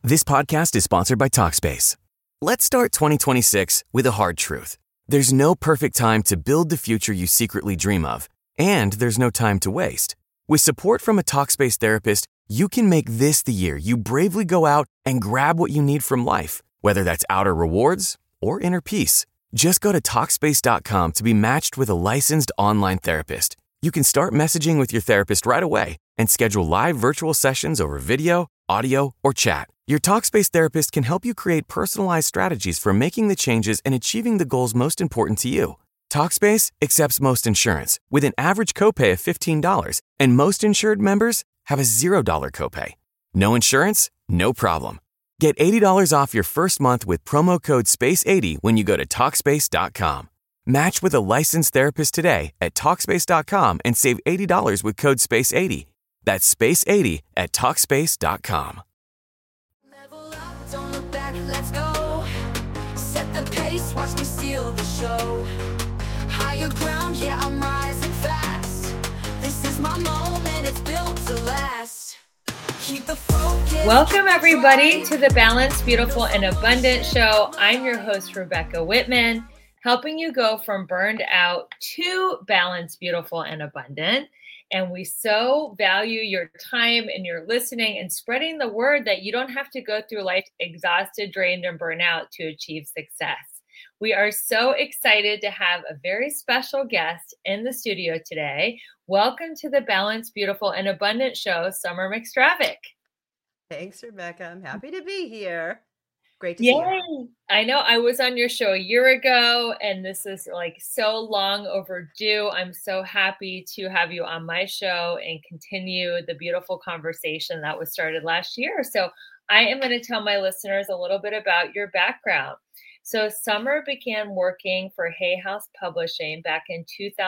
This podcast is sponsored by Talkspace. Let's start 2026 with a hard truth. There's no perfect time to build the future you secretly dream of, and there's no time to waste. With support from a Talkspace therapist, you can make this the year you bravely go out and grab what you need from life, whether that's outer rewards or inner peace. Just go to Talkspace.com to be matched with a licensed online therapist. You can start messaging with your therapist right away and schedule live virtual sessions over video, audio, or chat. Your Talkspace therapist can help you create personalized strategies for making the changes and achieving the goals most important to you. Talkspace accepts most insurance with an average copay of $15, and most insured members have a $0 copay. No insurance? No problem. Get $80 off your first month with promo code SPACE80 when you go to Talkspace.com. Match with a licensed therapist today at Talkspace.com and save $80 with code SPACE80. That's SPACE80 at Talkspace.com. Level up, don't look back, let's go. Set the pace, watch me steal the show. Higher ground, yeah, I'm rising fast. This is my moment, it's built to last. Keep the focus. Welcome, everybody, to the Balanced, Beautiful, and Abundant Show. I'm your host, Rebecca Whitman, helping you go from burned out to balanced, beautiful, and abundant. And we so value your time and your listening and spreading the word that you don't have to go through life exhausted, drained, and burnt out to achieve success. We are so excited to have a very special guest in the studio today. Welcome to the Balanced, Beautiful, and Abundant Show, Summer McStravick. Thanks, Rebecca. I'm happy to be here. Great to see you. I know I was on your show a year ago, and this is like so long overdue. I'm so happy to have you on my show and continue the beautiful conversation that was started last year. So I am going to tell my listeners a little bit about your background. So Summer began working for Hay House Publishing back in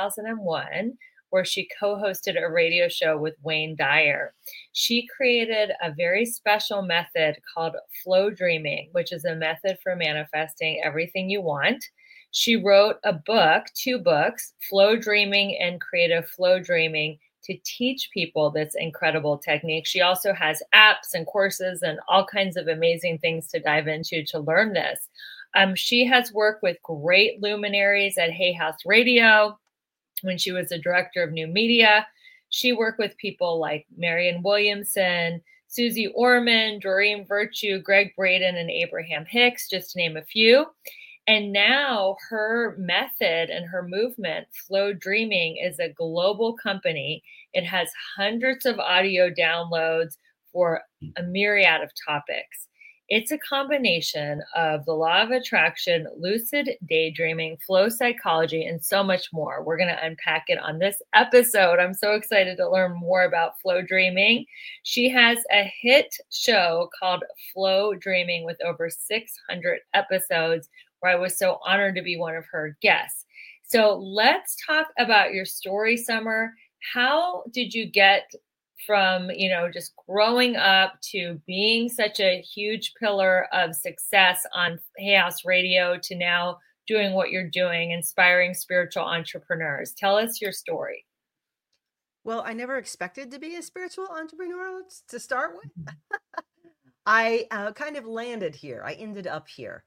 2001, where she co-hosted a radio show with Wayne Dyer. She created a very special method called flow dreaming, which is a method for manifesting everything you want. She wrote a book, 2 books, Flow Dreaming and Creative Flow Dreaming, to teach people this incredible technique. She also has apps and courses and all kinds of amazing things to dive into to learn this. She has worked with great luminaries at Hay House Radio. When she was the director of new media, she worked with people like Marianne Williamson, Susie Orman, Doreen Virtue, Greg Braden, and Abraham Hicks, just to name a few. And now her method and her movement, Flow Dreaming, is a global company. It has hundreds of audio downloads for a myriad of topics. It's a combination of the law of attraction, lucid daydreaming, flow psychology, and so much more. We're going to unpack it on this episode. I'm so excited to learn more about flow dreaming. She has a hit show called Flow Dreaming with over 600 episodes, where I was so honored to be one of her guests. So let's talk about your story, Summer. How did you get from, just growing up to being such a huge pillar of success on Hay House Radio to now doing what you're doing, inspiring spiritual entrepreneurs? Tell us your story. Well, I never expected to be a spiritual entrepreneur to start with. I kind of landed here. I ended up here.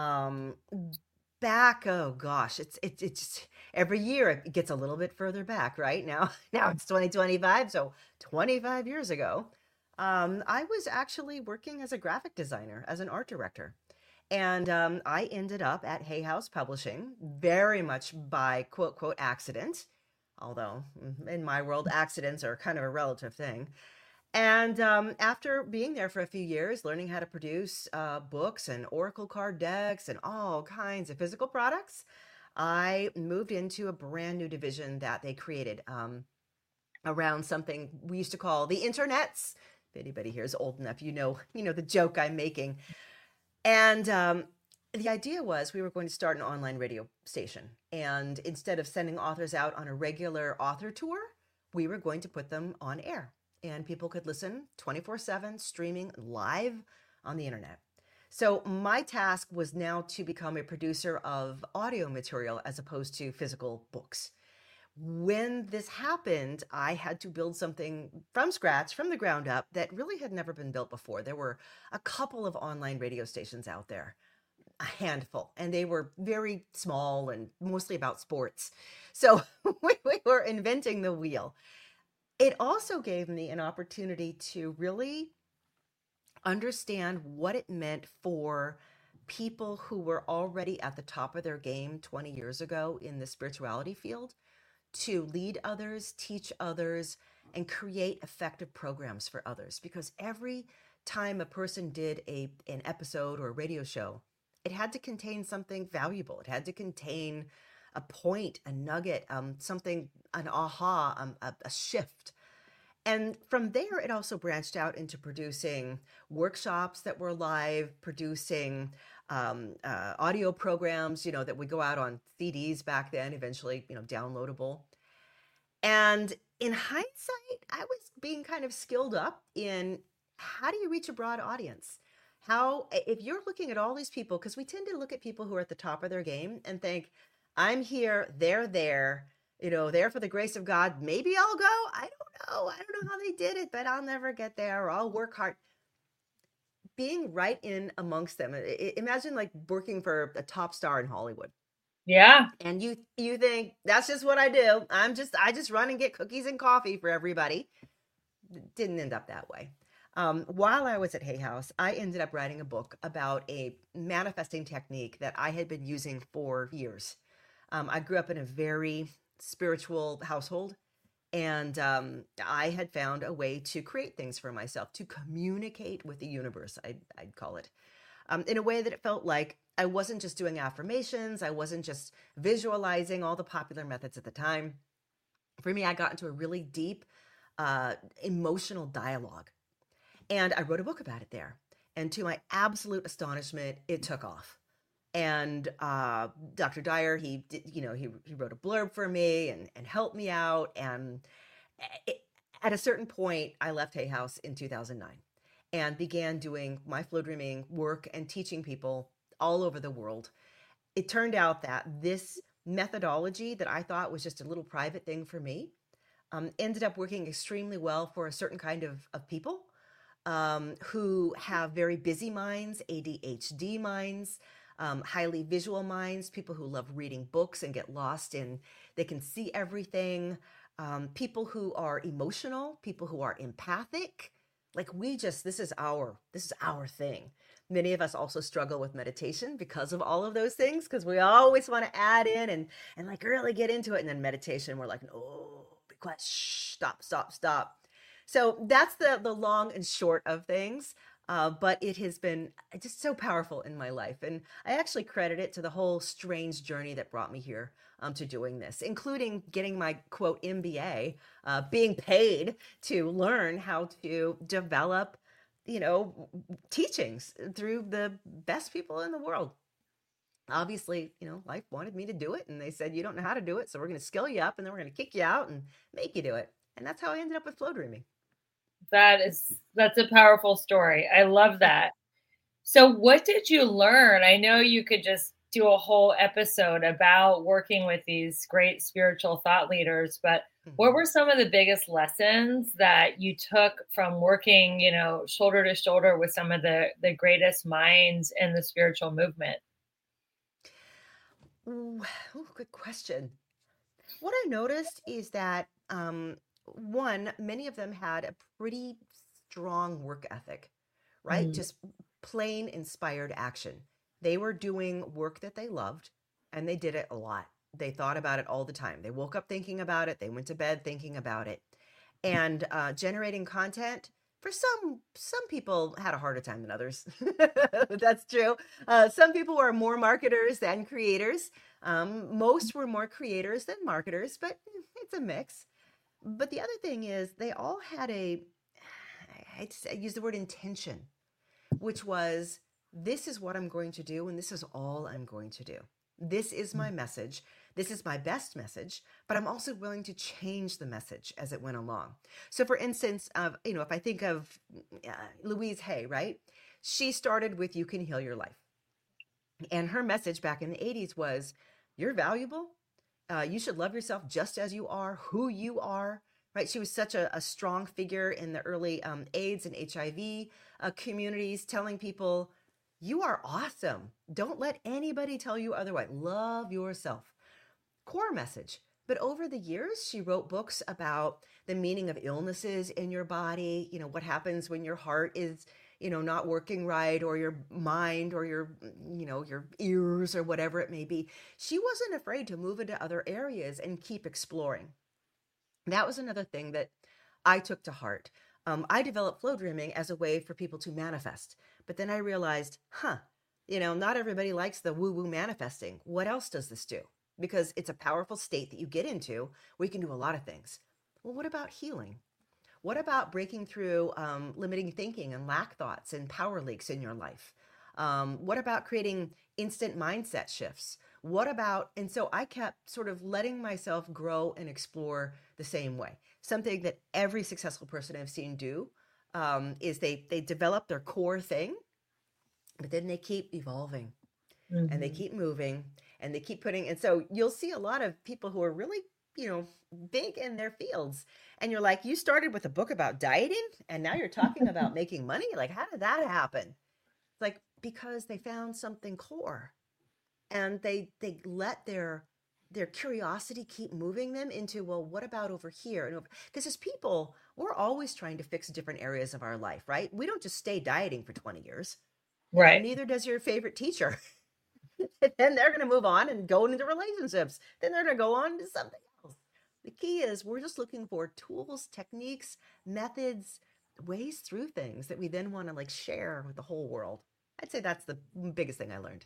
It's every year it gets a little bit further back, right? Now it's 2025, so 25 years ago, I was actually working as a graphic designer, as an art director. And I ended up at Hay House Publishing very much by quote, quote, accident. Although in my world, accidents are kind of a relative thing. And after being there for a few years, learning how to produce books and Oracle card decks and all kinds of physical products, I moved into a brand new division that they created around something we used to call the internets. If anybody here is old enough, you know the joke I'm making. And the idea was we were going to start an online radio station. And instead of sending authors out on a regular author tour, we were going to put them on air. And people could listen 24/7, streaming live on the internet. So my task was now to become a producer of audio material as opposed to physical books. When this happened, I had to build something from scratch, from the ground up, that really had never been built before. There were a couple of online radio stations out there, a handful, and they were very small and mostly about sports. So we were inventing the wheel. It also gave me an opportunity to really understand what it meant for people who were already at the top of their game 20 years ago in the spirituality field to lead others, teach others, and create effective programs for others. Because every time a person did an episode or a radio show, it had to contain something valuable. It had to contain a point, a nugget, something, an aha, a shift. And from there, it also branched out into producing workshops that were live, producing audio programs, that would go out on CDs back then, eventually, downloadable. And in hindsight, I was being kind of skilled up in how do you reach a broad audience? How, if you're looking at all these people, because we tend to look at people who are at the top of their game and think, I'm here, they're there, there for the grace of God. Maybe I'll go. I don't know how they did it, but I'll never get there, or I'll work hard. Being right in amongst them. Imagine like working for a top star in Hollywood. Yeah. And you think that's just what I do. I just run and get cookies and coffee for everybody. Didn't end up that way. While I was at Hay House, I ended up writing a book about a manifesting technique that I had been using for years. I grew up in a very spiritual household, and I had found a way to create things for myself, to communicate with the universe, I'd call it, in a way that it felt like I wasn't just doing affirmations. I wasn't just visualizing all the popular methods at the time. For me, I got into a really deep emotional dialogue, and I wrote a book about it there. And to my absolute astonishment, it took off. And Dr. Dyer, he wrote a blurb for me and helped me out. And at a certain point, I left Hay House in 2009 and began doing my flow dreaming work and teaching people all over the world. It turned out that this methodology that I thought was just a little private thing for me ended up working extremely well for a certain kind of people who have very busy minds, ADHD minds, highly visual minds, people who love reading books and get lost in, they can see everything, people who are emotional, people who are empathic. Like this is our thing. Many of us also struggle with meditation because of all of those things, because we always want to add in and like really get into it. And then meditation, we're like, no, be quiet, shh, stop. So that's the long and short of things. But it has been just so powerful in my life. And I actually credit it to the whole strange journey that brought me here to doing this, including getting my quote MBA, being paid to learn how to develop, teachings through the best people in the world. Obviously, life wanted me to do it. And they said, you don't know how to do it. So we're going to skill you up and then we're going to kick you out and make you do it. And that's how I ended up with flow dreaming. That's a powerful story. I love that. So what did you learn? I know you could just do a whole episode about working with these great spiritual thought leaders, but what were some of the biggest lessons that you took from working, shoulder to shoulder with some of the greatest minds in the spiritual movement? Ooh, good question. What I noticed is that one, many of them had a pretty strong work ethic, right? Just plain inspired action. They were doing work that they loved, and they did it a lot. They thought about it all the time. They woke up thinking about it. They went to bed thinking about it. And generating content, for some people had a harder time than others. That's true. Some people were more marketers than creators. Most were more creators than marketers, but it's a mix. But the other thing is they all had I use the word intention, which was, this is what I'm going to do, and this is all I'm going to do. This is my message. This is my best message, but I'm also willing to change the message as it went along. So for instance, if I think of Louise Hay, right? She started with You Can Heal Your Life. And her message back in the 80s was, you're valuable, You should love yourself just as you are, who you are, right? She was such a strong figure in the early AIDS and HIV communities, telling people, you are awesome. Don't let anybody tell you otherwise. Love yourself. Core message. But over the years, she wrote books about the meaning of illnesses in your body, what happens when your heart is, not working right, or your mind, or your ears, or whatever it may be. She wasn't afraid to move into other areas and keep exploring. That was another thing that I took to heart. I developed flow dreaming as a way for people to manifest. But then I realized, not everybody likes the woo-woo manifesting. What else does this do? Because it's a powerful state that you get into where you can do a lot of things. Well, what about healing? What about breaking through limiting thinking and lack thoughts and power leaks in your life? What about creating instant mindset shifts? What about, and so I kept sort of letting myself grow and explore the same way. Something that every successful person I've seen do is they develop their core thing, but then they keep evolving and they keep moving and they keep putting, and so you'll see a lot of people who are really, big in their fields. And you're like, you started with a book about dieting and now you're talking about making money? Like, how did that happen? It's like, because they found something core and they let their curiosity keep moving them into, well, what about over here and over? Because as people, we're always trying to fix different areas of our life, right? We don't just stay dieting for 20 years. Right. Neither does your favorite teacher. Then they're going to move on and go into relationships. Then they're going to go on to something else. The key is we're just looking for tools, techniques, methods, ways through things that we then want to like share with the whole world. I'd say that's the biggest thing I learned.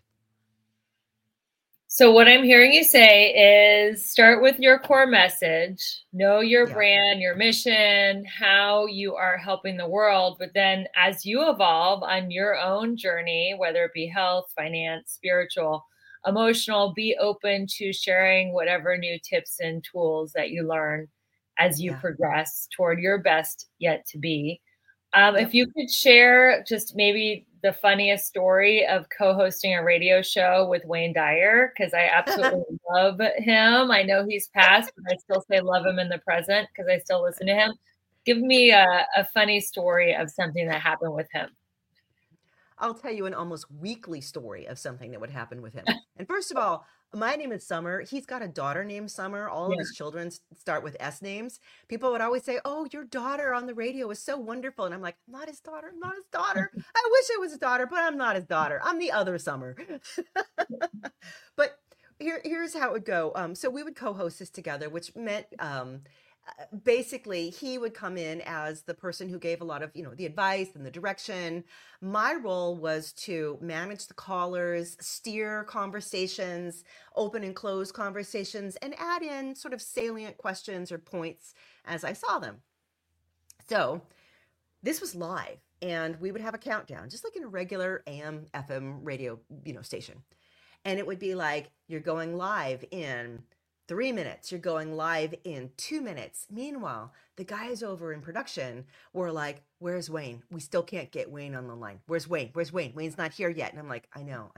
So what I'm hearing you say is start with your core message, know your brand, your mission, how you are helping the world. But then as you evolve on your own journey, whether it be health, finance, spiritual, emotional, be open to sharing whatever new tips and tools that you learn as you progress toward your best yet to be. If you could share just maybe the funniest story of co-hosting a radio show with Wayne Dyer, because I absolutely love him. I know he's passed, but I still say love him in the present because I still listen to him. Give me a funny story of something that happened with him. I'll tell you an almost weekly story of something that would happen with him. And first of all, my name is Summer. He's got a daughter named Summer. All of his children start with S names. People would always say, oh, your daughter on the radio is so wonderful. And I'm like, I'm not his daughter. I'm not his daughter. I wish I was his daughter, but I'm not his daughter. I'm the other Summer. But here's how it would go. So we would co-host this together, which meant basically he would come in as the person who gave a lot of, the advice and the direction. My role was to manage the callers, steer conversations, open and close conversations, and add in sort of salient questions or points as I saw them. So this was live and we would have a countdown, just like in a regular AM, FM radio, station. And it would be like, you're going live in 3 minutes, you're going live in 2 minutes. Meanwhile, the guys over in production were like, where's Wayne? We still can't get Wayne on the line. Where's Wayne? Where's Wayne? Wayne's not here yet. And I'm like, I know.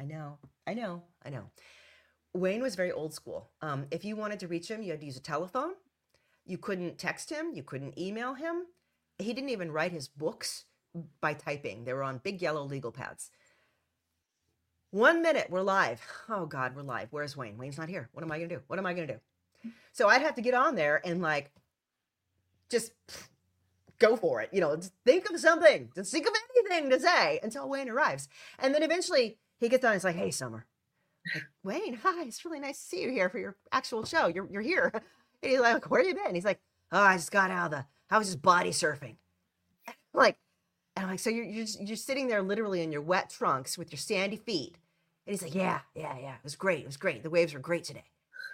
Wayne was very old school. If you wanted to reach him, you had to use a telephone. You couldn't text him. You couldn't email him. He didn't even write his books by typing. They were on big yellow legal pads. 1 minute, we're live. Oh God, we're live. Where's Wayne? Wayne's not here. What am I going to do? What am I going to do? So I'd have to get on there and like, just go for it. Just think of something, just think of anything to say until Wayne arrives. And then eventually he gets on. It's like, hey, Summer. Like, Wayne, hi, it's really nice to see you here for your actual show. You're here. And he's like, where you been? He's like, oh, I just got out of I was just body surfing. And I'm like, so you're sitting there literally in your wet trunks with your sandy feet. And he's like, yeah. It was great. The waves were great today.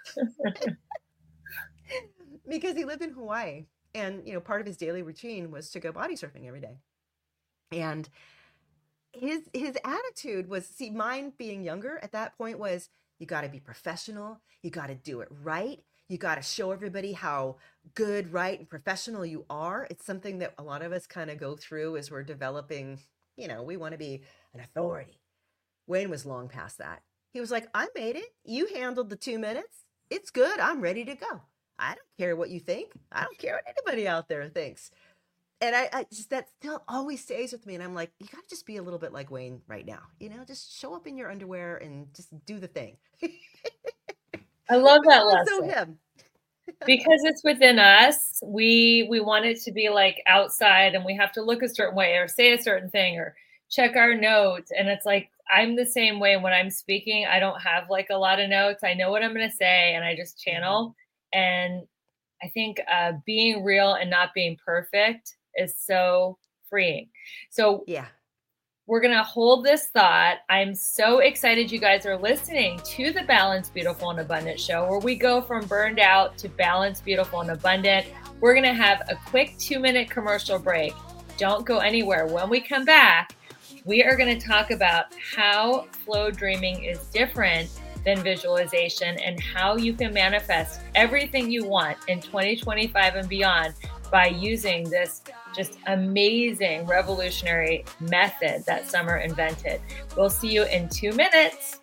Because he lived in Hawaii. And, part of his daily routine was to go body surfing every day. And his attitude was, see, mine being younger at that point was, you got to be professional. You got to do it right. You got to show everybody how good, right, and professional you are. It's something that a lot of us kind of go through as we're developing, we want to be an authority. Wayne was long past that. He was like, I made it. You handled the 2 minutes. It's good. I'm ready to go. I don't care what you think. I don't care what anybody out there thinks. And I just, that still always stays with me. And I'm like, you got to just be a little bit like Wayne right now. Just show up in your underwear and just do the thing. I love that Also lesson. him. Because it's within us. We want it to be like outside, and we have to look a certain way or say a certain thing or check our notes. And it's like, I'm the same way when I'm speaking. I don't have like a lot of notes. I know what I'm going to say and I just channel. And I think being real and not being perfect is so freeing. So Yeah. we're going to hold this thought. I'm so excited you guys are listening to the Balanced, Beautiful, and Abundant show, where we go from burned out to balanced, beautiful, and abundant. We're going to have a quick 2-minute commercial break. Don't go anywhere. When we come back, we are going to talk about how flow dreaming is different than visualization and how you can manifest everything you want in 2025 and beyond by using this just amazing revolutionary method that Summer invented. We'll see you in 2 minutes.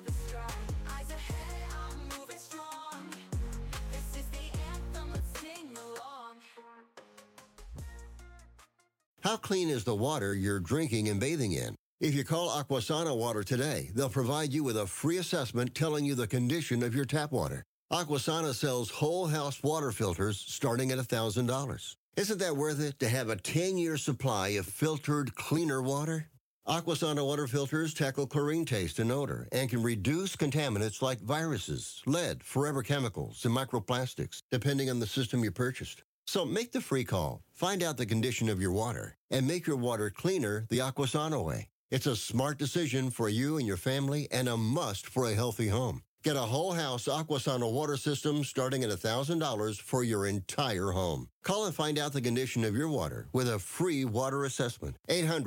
How clean is the water you're drinking and bathing in? If you call Aquasana Water today, they'll provide you with a free assessment telling you the condition of your tap water. Aquasana sells whole house water filters starting at $1,000. Isn't that worth it to have a 10-year supply of filtered, cleaner water? Aquasana water filters tackle chlorine taste and odor and can reduce contaminants like viruses, lead, forever chemicals, and microplastics, depending on the system you purchased. So make the free call, find out the condition of your water, and make your water cleaner the Aquasana way. It's a smart decision for you and your family and a must for a healthy home. Get a whole house Aquasana water system starting at $1,000 for your entire home. Call and find out the condition of your water with a free water assessment.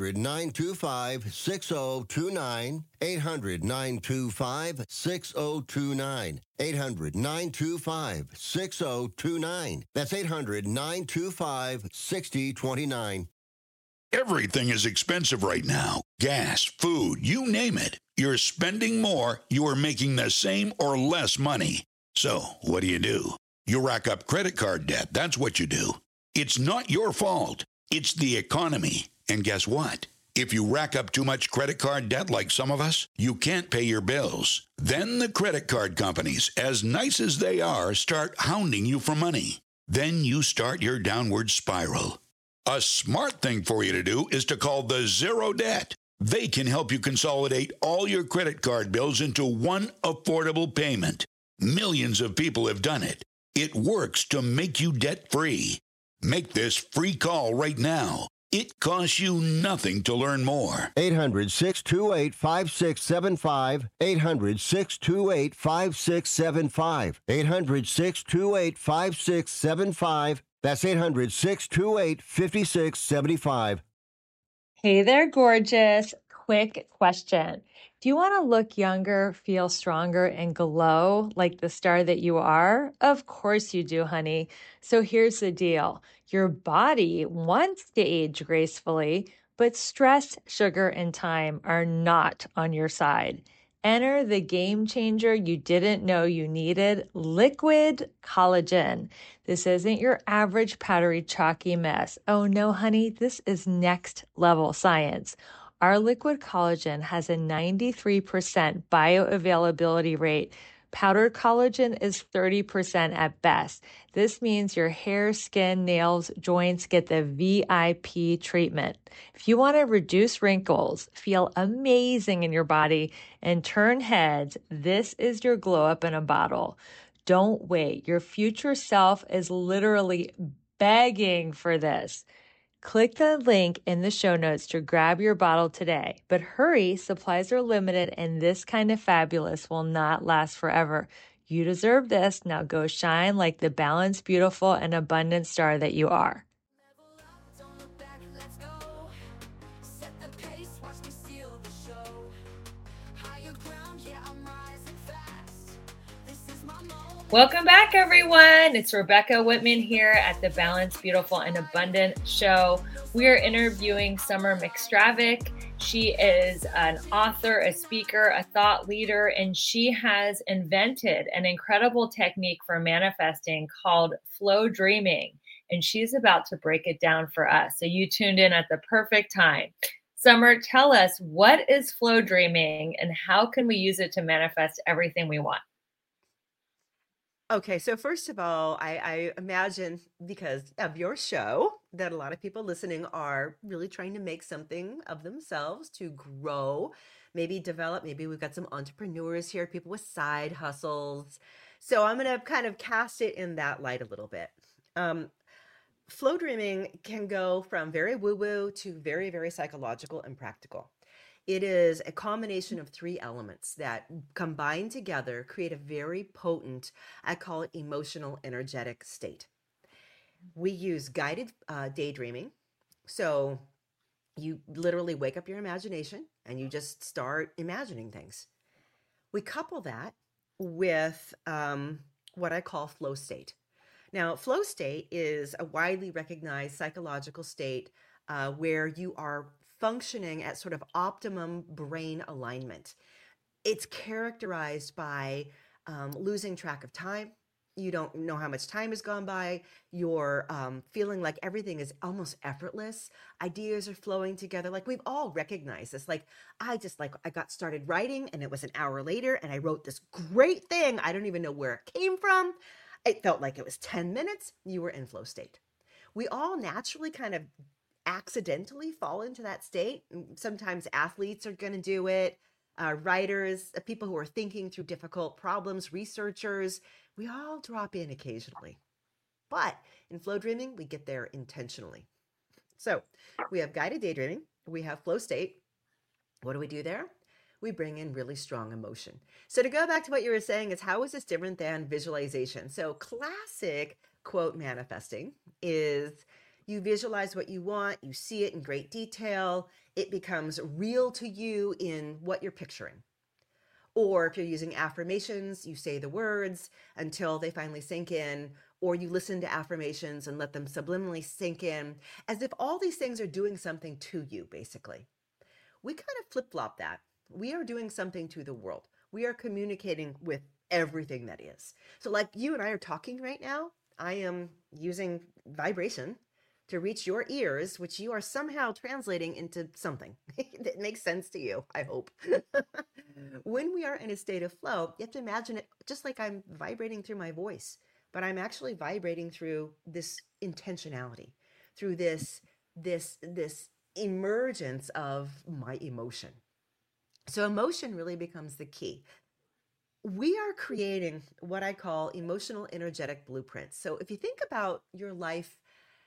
800-925-6029. 800-925-6029. 800-925-6029. That's 800-925-6029. Everything is expensive right now. Gas, food, you name it. You're spending more, you are making the same or less money. So, what do? You rack up credit card debt. That's what you do. It's not your fault. It's the economy. And guess what? If you rack up too much credit card debt like some of us, you can't pay your bills. Then the credit card companies, as nice as they are, start hounding you for money. Then you start your downward spiral. A smart thing for you to do is to call the Zero Debt. They can help you consolidate all your credit card bills into one affordable payment. Millions of people have done it. It works to make you debt-free. Make this free call right now. It costs you nothing to learn more. 800-628-5675. 800-628-5675. 800-628-5675. That's 800-628-5675. Hey there, gorgeous. Quick question. Do you want to look younger, feel stronger, and glow like the star that you are? Of course you do, honey. So here's the deal. Your body wants to age gracefully, but stress, sugar, and time are not on your side. Enter the game changer you didn't know you needed, liquid collagen. This isn't your average powdery, chalky mess. Oh no, honey, this is next level science. Our liquid collagen has a 93% bioavailability rate. Powdered collagen is 30% at best. This means your hair, skin, nails, joints get the VIP treatment. If you want to reduce wrinkles, feel amazing in your body, and turn heads, this is your glow up in a bottle. Don't wait. Your future self is literally begging for this. Click the link in the show notes to grab your bottle today. But hurry, supplies are limited and this kind of fabulous will not last forever. You deserve this. Now go shine like the balanced, beautiful, and abundant star that you are. Welcome back, everyone. It's Rebecca Whitman here at the Balanced, Beautiful, and Abundant show. We are interviewing Summer McStravick. She is an author, a speaker, a thought leader, and she has invented an incredible technique for manifesting called flow dreaming. And she's about to break it down for us. So you tuned in at the perfect time. Summer, tell us, what is flow dreaming and how can we use it to manifest everything we want? Okay, so first of all, I imagine because of your show that a lot of people listening are really trying to make something of themselves to grow, maybe develop. Maybe we've got some entrepreneurs here, people with side hustles. So I'm going to kind of cast it in that light a little bit. Um, Flow dreaming can go from very woo woo to very, very psychological and practical. It is a combination of three elements that combined together create a very potent, I call it emotional energetic state. We use guided daydreaming. So you literally wake up your imagination and you just start imagining things. We couple that with what I call flow state. Now, flow state is a widely recognized psychological state where you are functioning at sort of optimum brain alignment. It's characterized by losing track of time. You don't know how much time has gone by. You're feeling like everything is almost effortless. Ideas are flowing together. Like we've all recognized this. Like I got started writing and it was an hour later and I wrote this great thing. I don't even know where it came from. It felt like it was 10 minutes. You were in flow state. We all naturally kind of accidentally fall into that state. Sometimes athletes are going to do it, writers, people who are thinking through difficult problems, researchers. We all drop in occasionally. But in flow dreaming, we get there intentionally. So we have guided daydreaming, we have flow state. What do we do there? We bring in really strong emotion. So to go back to what you were saying is how is this different than visualization? So classic quote manifesting is you visualize what you want, you see it in great detail, it becomes real to you in what you're picturing. Or if you're using affirmations, you say the words until they finally sink in, or you listen to affirmations and let them subliminally sink in, as if all these things are doing something to you, basically. We kind of flip-flop that. We are doing something to the world. We are communicating with everything that is. So like you and I are talking right now, I am using vibration to reach your ears, which you are somehow translating into something that makes sense to you, I hope. When we are in a state of flow, you have to imagine it just like I'm vibrating through my voice, but I'm actually vibrating through this intentionality, through this emergence of my emotion. So emotion really becomes the key. We are creating what I call emotional energetic blueprints. So if you think about your life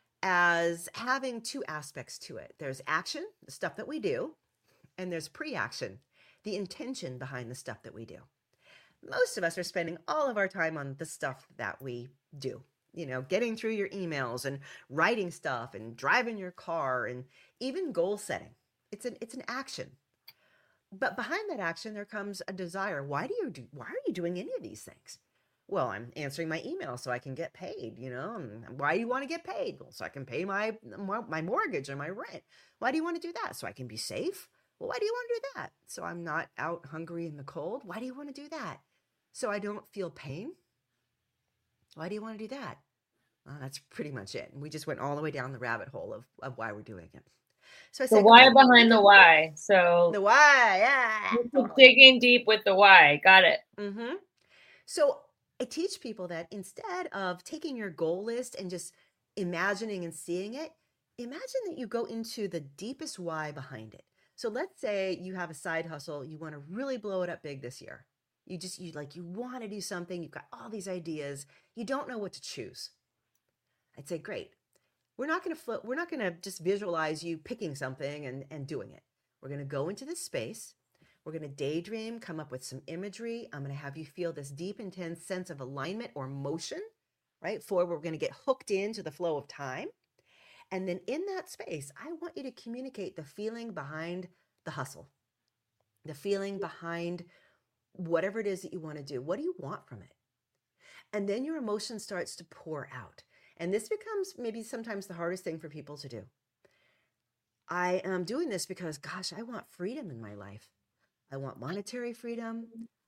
as having two aspects to it, there's action, the stuff that we do, and there's pre-action, the intention behind the stuff that we do. Most of us are spending all of our time on the stuff that we do. You know, getting through your emails and writing stuff and driving your car and even goal setting. It's an action. But behind that action, there comes a desire. Why are you doing any of these things? Well, I'm answering my email so I can get paid, you know. And why do you want to get paid? Well, so I can pay my mortgage or my rent. Why do you want to do that? So I can be safe. Well, why do you want to do that? So I'm not out hungry in the cold. Why do you want to do that? So I don't feel pain. Why do you want to do that? Well, that's pretty much it. And we just went all the way down the rabbit hole of why we're doing it. So I The said, why okay, behind the why. So the why, yeah, totally. digging deep with the why. Got it. Mm-hmm. So I teach people that instead of taking your goal list and just imagining and seeing it, imagine that you go into the deepest why behind it. So let's say you have a side hustle, you want to really blow it up big this year. You want to do something, you've got all these ideas, you don't know what to choose. I'd say, great. We're not going to just visualize you picking something and doing it. We're going to go into this space. We're going to daydream, come up with some imagery. I'm going to have you feel this deep, intense sense of alignment or motion, right? We're going to get hooked into the flow of time. And then in that space, I want you to communicate the feeling behind the hustle, the feeling behind whatever it is that you want to do. What do you want from it? And then your emotion starts to pour out. And this becomes maybe sometimes the hardest thing for people to do. I am doing this because, gosh, I want freedom in my life. I want monetary freedom.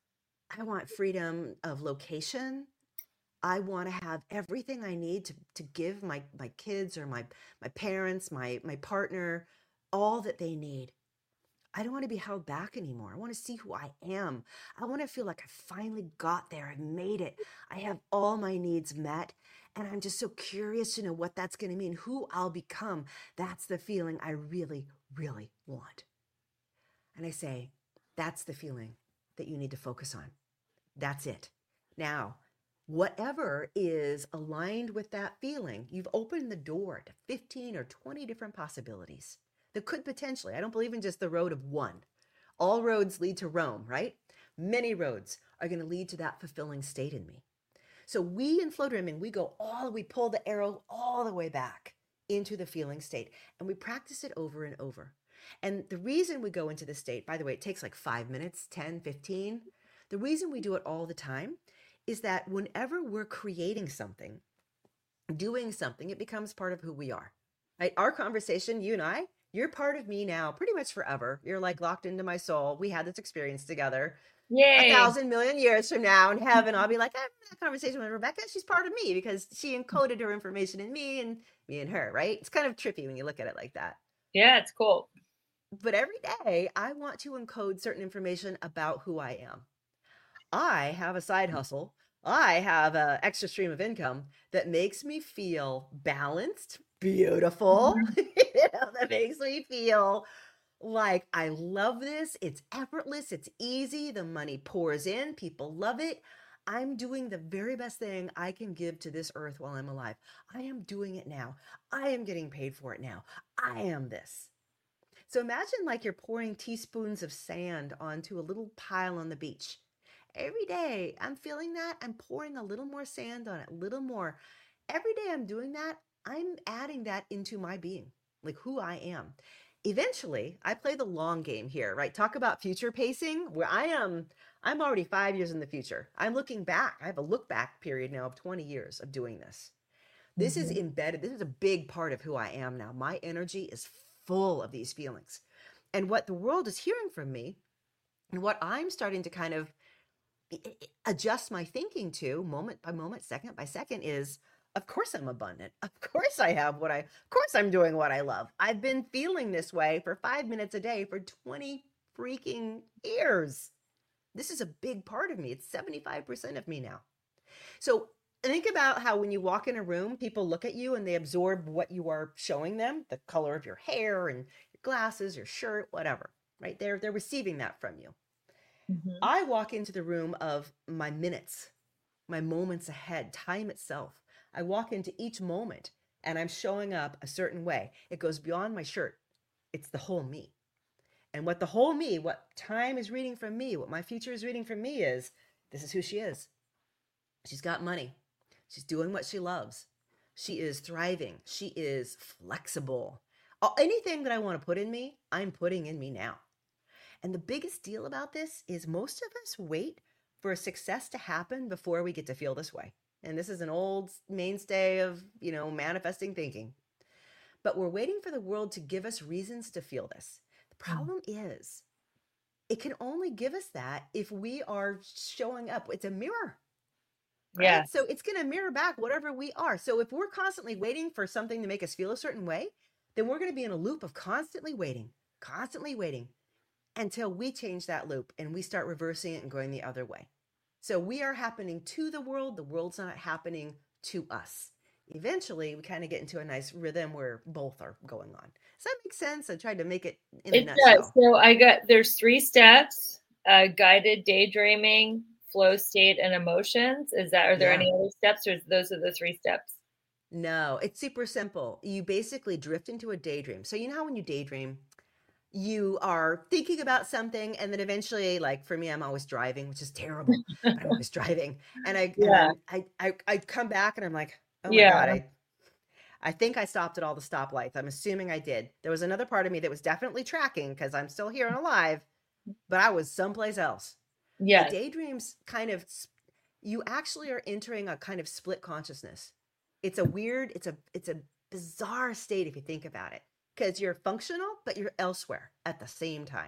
I want freedom of location. I want to have everything I need to give my kids or my parents, my partner, all that they need. I don't want to be held back anymore. I want to see who I am. I want to feel like I finally got there. I made it. I have all my needs met. And I'm just so curious to know what that's going to mean, who I'll become. That's the feeling I really, really want. And I say, that's the feeling that you need to focus on. That's it. Now, whatever is aligned with that feeling, you've opened the door to 15 or 20 different possibilities that could potentially, I don't believe in just the road of one. All roads lead to Rome, right? Many roads are going to lead to that fulfilling state in me. So we in flow dreaming, we pull the arrow all the way back into the feeling state, and we practice it over and over. And the reason we go into the state, by the way, it takes like 5 minutes, 10, 15. The reason we do it all the time is that whenever we're creating something, doing something, it becomes part of who we are. Right? Our conversation, you and I, you're part of me now pretty much forever. You're like locked into my soul. We had this experience together. Yay. 1,000 million years from now in heaven, I'll be like, I had that conversation with Rebecca. She's part of me because she encoded her information in me and me and her, right? It's kind of trippy when you look at it like that. Yeah, it's cool. But every day I want to encode certain information about who I am. I have a side hustle. I have an extra stream of income that makes me feel balanced, beautiful, that makes me feel like I love this. It's effortless. It's easy. The money pours in. People love it. I'm doing the very best thing I can give to this earth while I'm alive. I am doing it now. I am getting paid for it now. I am this. So imagine like you're pouring teaspoons of sand onto a little pile on the beach. Every day I'm feeling that. I'm pouring a little more sand on it, a little more. Every day I'm doing that. I'm adding that into my being, like who I am. Eventually, I play the long game here, right? Talk about future pacing, where I'm already 5 years in the future. I'm looking back. I have a look back period now of 20 years of doing this. This is embedded. This is a big part of who I am now. My energy is full of these feelings. And what the world is hearing from me and what I'm starting to kind of adjust my thinking to moment by moment, second by second is, of course I'm abundant. Of course of course I'm doing what I love. I've been feeling this way for 5 minutes a day for 20 freaking years. This is a big part of me. It's 75% of me now. So think about how when you walk in a room, people look at you and they absorb what you are showing them, the color of your hair and your glasses, your shirt, whatever, right? They're receiving that from you. Mm-hmm. I walk into the room of my minutes, my moments ahead, time itself. I walk into each moment and I'm showing up a certain way. It goes beyond my shirt. It's the whole me. And what the whole me, what time is reading from me, what my future is reading from me is, this is who she is. She's got money. She's doing what she loves. She is thriving. She is flexible. Anything that I want to put in me, I'm putting in me now. And the biggest deal about this is most of us wait for a success to happen before we get to feel this way. And this is an old mainstay of, manifesting thinking. But we're waiting for the world to give us reasons to feel this. The problem is, it can only give us that if we are showing up. It's a mirror. Right? Yeah. So it's going to mirror back whatever we are. So if we're constantly waiting for something to make us feel a certain way, then we're going to be in a loop of constantly waiting until we change that loop and we start reversing it and going the other way. So we are happening to the world's not happening to us. Eventually, we kind of get into a nice rhythm where both are going on. Does that make sense? I tried to make it in a nutshell. Does. So there's 3 steps, guided daydreaming, flow state, and emotions. Are there any other steps, or those are the 3 steps? No, it's super simple. You basically drift into a daydream. So you know how when you daydream, you are thinking about something, and then eventually, like for me, I'm always driving, which is terrible. But I'm always driving, and I come back, and I'm like, oh my God, I think I stopped at all the stoplights. I'm assuming I did. There was another part of me that was definitely tracking because I'm still here and alive, but I was someplace else. Yeah, daydreams you actually are entering a kind of split consciousness. It's a bizarre state if you think about it. because you're functional, but you're elsewhere at the same time.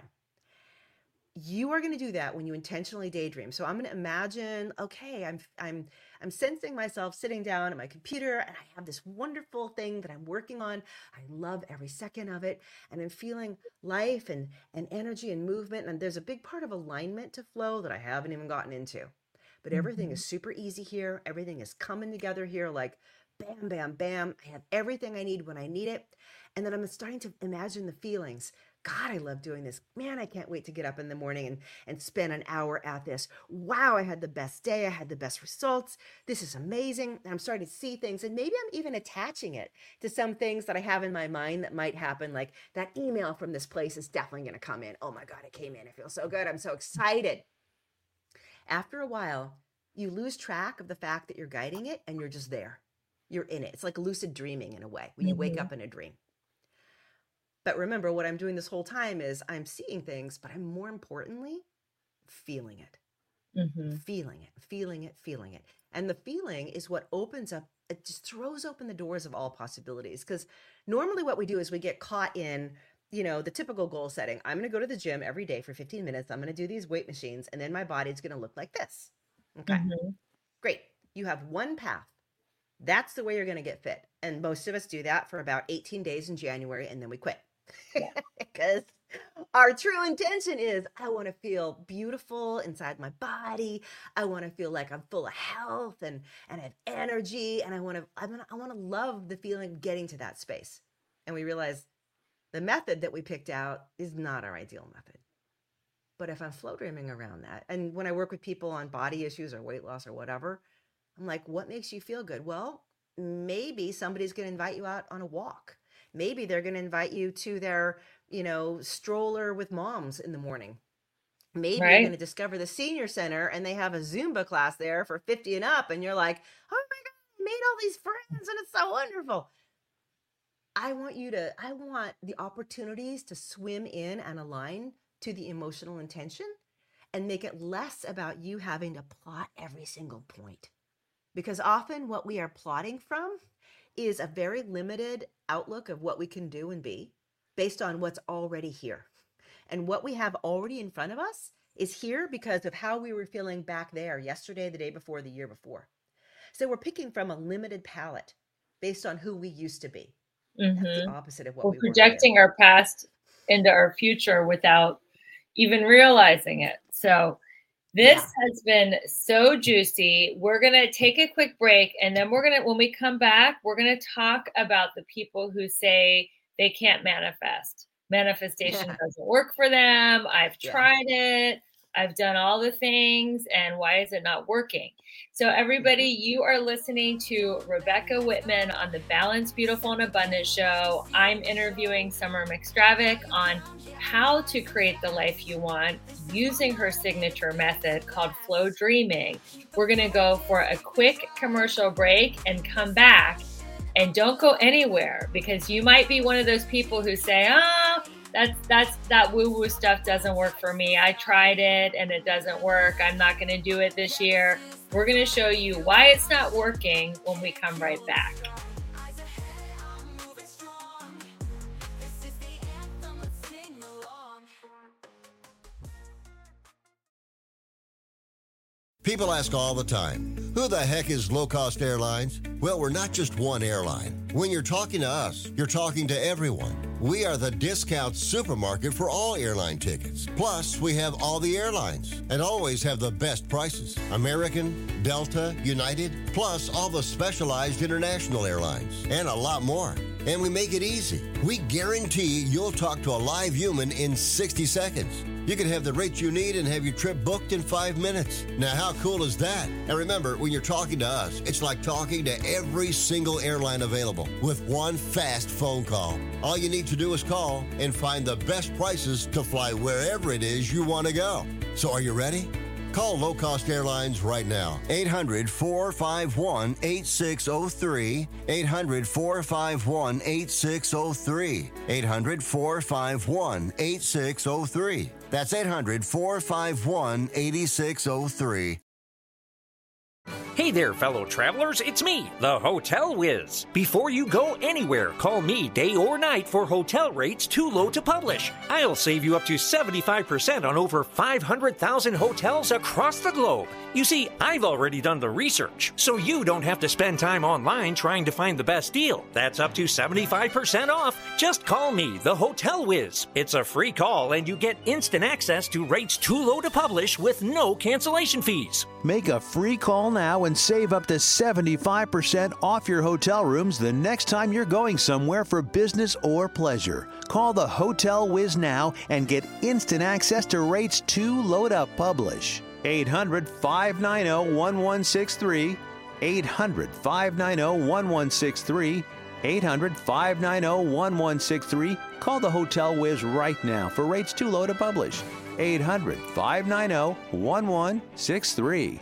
You are going to do that when you intentionally daydream. So I'm going to imagine, okay, I'm sensing myself sitting down at my computer and I have this wonderful thing that I'm working on. I love every second of it. And I'm feeling life and energy and movement. And there's a big part of alignment to flow that I haven't even gotten into. But everything is super easy here. Everything is coming together here like bam, bam, bam. I have everything I need when I need it. And then I'm starting to imagine the feelings. God, I love doing this. Man, I can't wait to get up in the morning and spend an hour at this. Wow, I had the best day. I had the best results. This is amazing. And I'm starting to see things. And maybe I'm even attaching it to some things that I have in my mind that might happen. Like that email from this place is definitely going to come in. Oh my God, it came in. It feels so good. I'm so excited. After a while, you lose track of the fact that you're guiding it and you're just there. You're in it. It's like lucid dreaming in a way when you wake up in a dream. But remember, what I'm doing this whole time is I'm seeing things, but I'm more importantly feeling it, feeling it. And the feeling is what opens up, it just throws open the doors of all possibilities. Because normally what we do is we get caught in, the typical goal setting. I'm going to go to the gym every day for 15 minutes. I'm going to do these weight machines, and then my body's going to look like this. Okay, great. You have one path. That's the way you're going to get fit. And most of us do that for about 18 days in January, and then we quit. Because our true intention is I want to feel beautiful inside my body. I want to feel like I'm full of health and I have energy, and I want to love the feeling of getting to that space. And we realize the method that we picked out is not our ideal method. But if I'm flow dreaming around that, and when I work with people on body issues or weight loss or whatever, I'm like, what makes you feel good? Well, maybe somebody's going to invite you out on a walk. Maybe they're going to invite you to their, stroller with moms in the morning. Maybe you're going to discover the senior center and they have a Zumba class there for 50 and up. And you're like, oh my God, I made all these friends and it's so wonderful. I want the opportunities to swim in and align to the emotional intention and make it less about you having to plot every single point. Because often what we are plotting from is a very limited outlook of what we can do and be based on what's already here. And what we have already in front of us is here because of how we were feeling back there yesterday, the day before, the year before. So we're picking from a limited palette based on who we used to be. That's the opposite of what we were. We're projecting our past into our future without even realizing it. So this has been so juicy. We're going to take a quick break, and then when we come back, we're going to talk about the people who say they can't manifest. Manifestation doesn't work for them. I've tried it. I've done all the things, and why is it not working? So everybody, you are listening to Rebecca Whitman on the Balanced, Beautiful, and Abundant Show. I'm interviewing Summer McStravick on how to create the life you want using her signature method called flow dreaming. We're going to go for a quick commercial break and come back. And don't go anywhere, because you might be one of those people who say, that woo-woo stuff doesn't work for me. I tried it and it doesn't work. I'm not going to do it this year. We're going to show you why it's not working when we come right back. People ask all the time, who the heck is Low Cost Airlines? Well, we're not just one airline. When you're talking to us, you're talking to everyone. We are the discount supermarket for all airline tickets. Plus, we have all the airlines and always have the best prices. American, Delta, United, plus all the specialized international airlines and a lot more. And we make it easy. We guarantee you'll talk to a live human in 60 seconds. You can have the rates you need and have your trip booked in 5 minutes. Now, how cool is that? And remember, when you're talking to us, it's like talking to every single airline available with one fast phone call. All you need to do is call and find the best prices to fly wherever it is you want to go. So are you ready? Call Low Cost Airlines right now. 800-451-8603. 800-451-8603. 800-451-8603. That's 800-451-8603. Hey there, fellow travelers. It's me, the Hotel Whiz. Before you go anywhere, call me day or night for hotel rates too low to publish. I'll save you up to 75% on over 500,000 hotels across the globe. You see, I've already done the research, so you don't have to spend time online trying to find the best deal. That's up to 75% off. Just call me, the Hotel Whiz. It's a free call, and you get instant access to rates too low to publish with no cancellation fees. Make a free call now and save up to 75% off your hotel rooms the next time you're going somewhere for business or pleasure. Call the Hotel Whiz now and get instant access to rates too low to publish. 800-590-1163. 800-590-1163. 800-590-1163. Call the Hotel Whiz right now for rates too low to publish. 800-590-1163.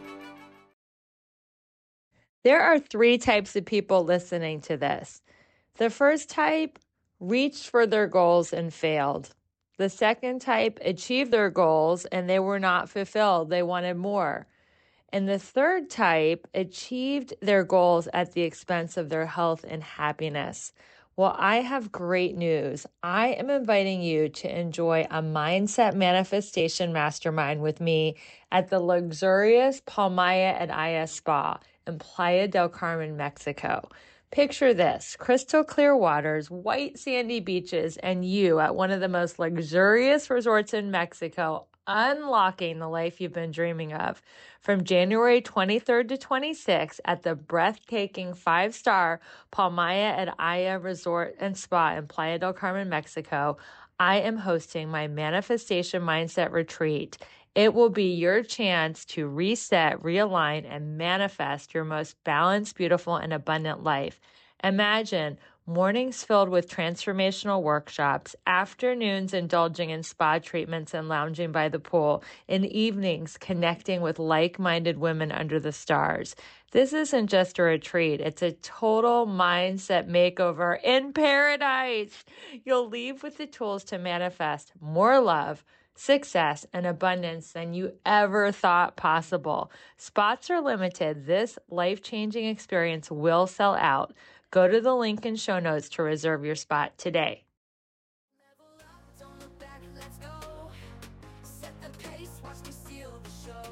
There are 3 types of people listening to this. The first type reached for their goals and failed. The second type achieved their goals and they were not fulfilled. They wanted more. And the third type achieved their goals at the expense of their health and happiness. Well, I have great news. I am inviting you to enjoy a mindset manifestation mastermind with me at the luxurious Palmaya at Aya Spa in Playa del Carmen, Mexico. Picture this: crystal clear waters, white sandy beaches, and you at one of the most luxurious resorts in Mexico, unlocking the life you've been dreaming of. From January 23rd to 26th at the breathtaking 5-star Palmaya at Aya Resort and Spa in Playa del Carmen, Mexico, I am hosting my Manifestation Mindset Retreat. It will be your chance to reset, realign, and manifest your most balanced, beautiful, and abundant life. Imagine mornings filled with transformational workshops, afternoons indulging in spa treatments and lounging by the pool, and evenings connecting with like-minded women under the stars. This isn't just a retreat. It's a total mindset makeover in paradise. You'll leave with the tools to manifest more love, success, and abundance than you ever thought possible. Spots are limited. This life-changing experience will sell out. Go to the link in show notes to reserve your spot today. Level up, don't look back, let's go. Set the pace, watch me steal the show.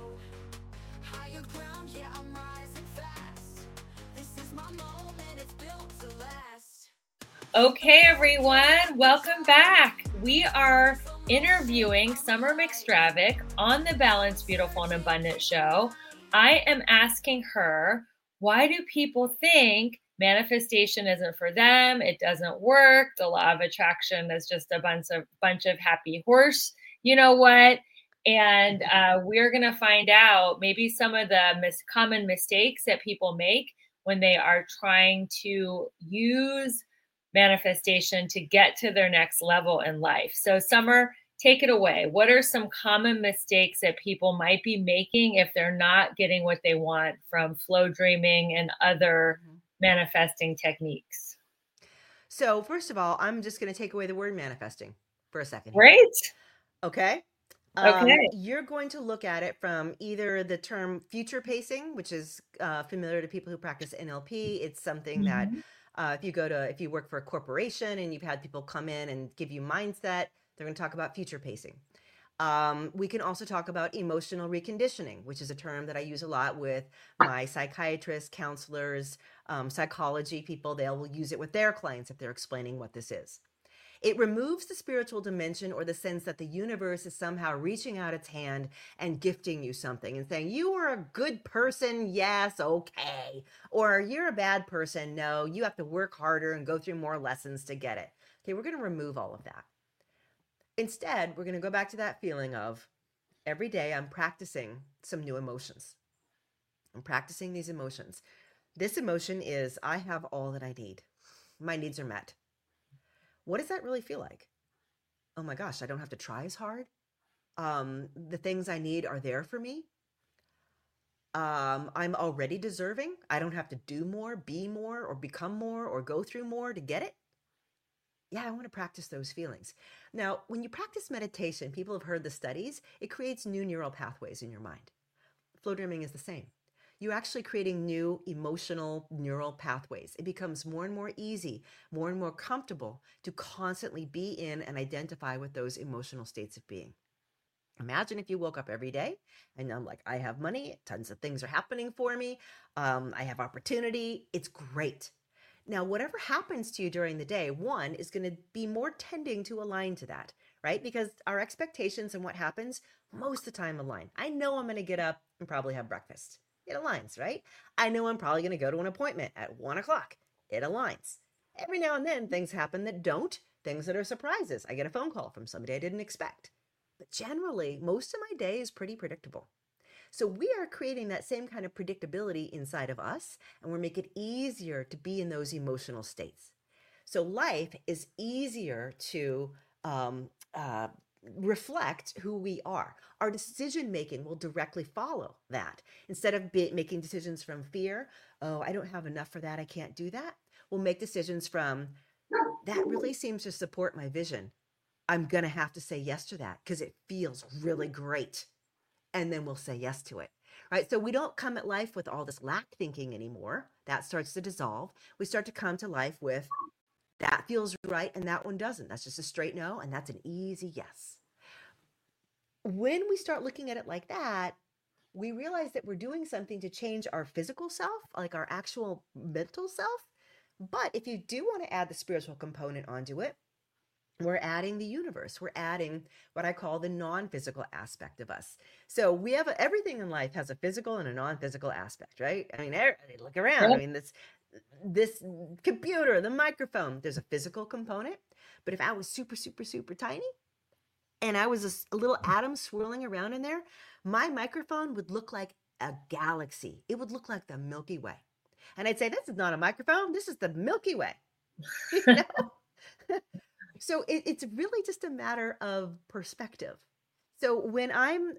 Higher ground, yeah, I'm rising fast. This is my moment, it's built to last. Okay, everyone, welcome back. We are interviewing Summer McStravick on the Balanced, Beautiful, and Abundant show. I am asking her, why do people think manifestation isn't for them? It doesn't work. The law of attraction is just a bunch of happy horse. You know what? And we're going to find out maybe some of the common mistakes that people make when they are trying to use manifestation to get to their next level in life. So Summer, take it away. What are some common mistakes that people might be making if they're not getting what they want from flow dreaming and other manifesting techniques? So first of all, I'm just going to take away the word manifesting for a second. Great. Okay. Okay. You're going to look at it from either the term future pacing, which is familiar to people who practice NLP. It's something that if you work for a corporation and you've had people come in and give you mindset, they're going to talk about future pacing. We can also talk about emotional reconditioning, which is a term that I use a lot with my psychiatrists, counselors, psychology people. They'll use it with their clients if they're explaining what this is. It removes the spiritual dimension or the sense that the universe is somehow reaching out its hand and gifting you something and saying, you are a good person. Yes. Okay. Or you're a bad person. No, you have to work harder and go through more lessons to get it. Okay. We're going to remove all of that. Instead, we're going to go back to that feeling of every day I'm practicing some new emotions. I'm practicing these emotions. This emotion is, I have all that I need. My needs are met. What does that really feel like? Oh my gosh, I don't have to try as hard. The things I need are there for me. I'm already deserving. I don't have to do more, be more, or become more, or go through more to get it. Yeah, I want to practice those feelings. Now, when you practice meditation, people have heard the studies, it creates new neural pathways in your mind. Flow dreaming is the same. you're actually creating new emotional neural pathways. It becomes more and more easy, more and more comfortable to constantly be in and identify with those emotional states of being. Imagine if you woke up every day and I'm like, I have money, tons of things are happening for me. I have opportunity. It's great. Now, whatever happens to you during the day, one is going to be more tending to align to that, right? Because our expectations and what happens most of the time align. I know I'm going to get up and probably have breakfast. It aligns, right? I know I'm probably going to go to an appointment at 1 o'clock. It aligns. Every now and then things happen that don't, things that are surprises. I get a phone call from somebody I didn't expect. But generally, most of my day is pretty predictable. So we are creating that same kind of predictability inside of us, and we're making it easier to be in those emotional states. So life is easier to reflect who we are. Our decision making will directly follow that. Instead of making decisions from fear, oh, I don't have enough for that, I can't do that. We'll make decisions from, that really seems to support my vision. I'm going to have to say yes to that because it feels really great. And then we'll say yes to it, right? So we don't come at life with all this lack thinking anymore. That starts to dissolve. We start to come to life with, that feels right and that one doesn't. That's just a straight no, and that's an easy yes. When we start looking at it like that, we realize that we're doing something to change our physical self, like our actual mental self. But if you do want to add the spiritual component onto it, we're adding the universe. We're adding what I call the non-physical aspect of us. So we have everything in life has a physical and a non-physical aspect, right? I mean, look around. I mean, this computer, the microphone, there's a physical component. But if I was super, super, super tiny and I was a little atom swirling around in there, my microphone would look like a galaxy. It would look like the Milky Way. And I'd say, this is not a microphone. This is the Milky Way. You know? So it's really just a matter of perspective. So when I'm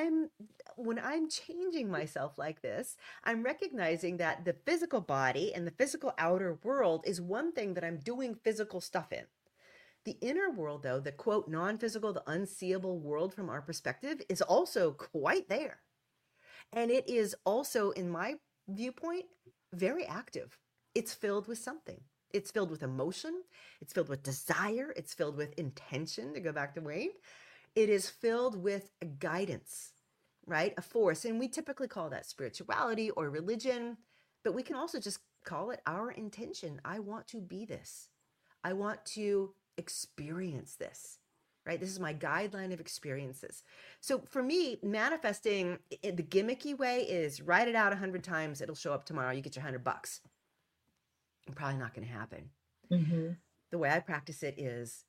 changing myself like this, I'm recognizing that the physical body and the physical outer world is one thing that I'm doing physical stuff in. The inner world, though, the quote non-physical, the unseeable world from our perspective, is also quite there. And it is also, in my viewpoint, very active. It's filled with something. It's filled with emotion. It's filled with desire. It's filled with intention, to go back to Wayne. It is filled with a guidance, right? A force. And we typically call that spirituality or religion, but we can also just call it our intention. I want to be this. I want to experience this, right? This is my guideline of experiences. So for me, manifesting in the gimmicky way is write it out 100 times. It'll show up tomorrow. You get your $100. Probably not going to happen. Mm-hmm. The way I practice it is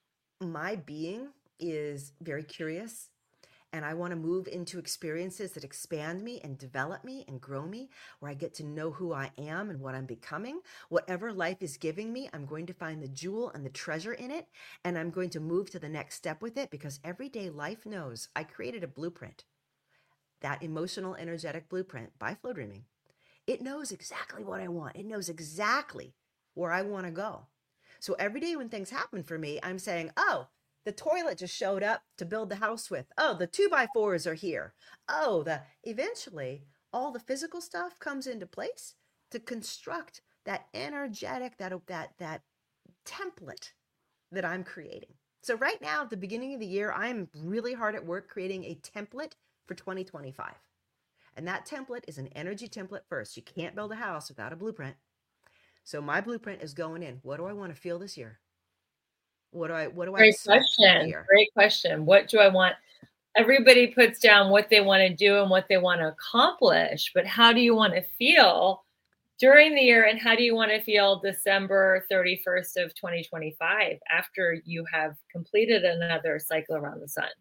my being is very curious, and I want to move into experiences that expand me and develop me and grow me, where I get to know who I am and what I'm becoming. Whatever life is giving me, I'm going to find the jewel and the treasure in it, and I'm going to move to the next step with it, because everyday life knows I created a blueprint, that emotional, energetic blueprint by Flow Dreaming. It knows exactly what I want. It knows exactly where I want to go. So every day when things happen for me, I'm saying, oh, the toilet just showed up to build the house with. Oh, the 2x4s are here. Oh, eventually all the physical stuff comes into place to construct that energetic, that template that I'm creating. So right now at the beginning of the year, I'm really hard at work creating a template for 2025. And that template is an energy template first. You can't build a house without a blueprint. So my blueprint is going in. What do I want to feel this year? What do I Great question. Great question. What do I want? Everybody puts down what they want to do and what they want to accomplish, but how do you want to feel during the year, and how do you want to feel December 31st of 2025 after you have completed another cycle around the sun?